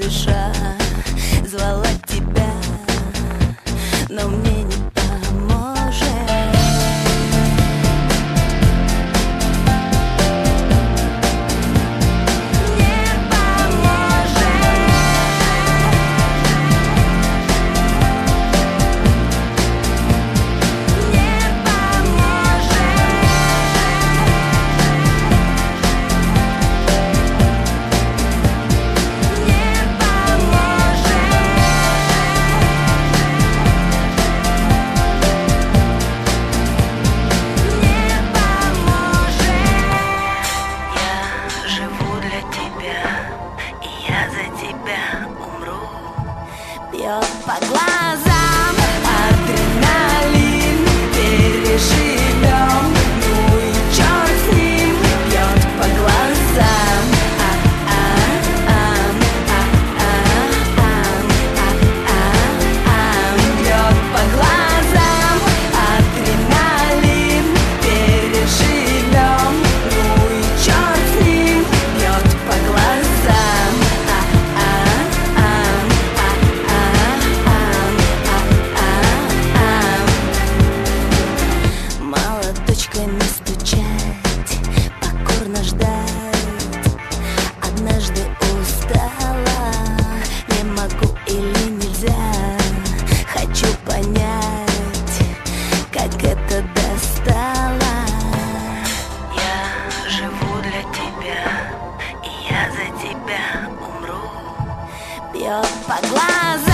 душа звала тебя, но мне не поможет. Бьет по глазам адреналин, переживем, ну и черт с ним. Бьет по глазам, бьет по глазам адреналин, переживем, ну и черт с ним. Бьет по глазам. Молоточками стучать, покорно ждать. Однажды устала, не могу или нельзя. Хочу понять, как это достало. Я живу для тебя, и я за тебя умру. Бьет по глазам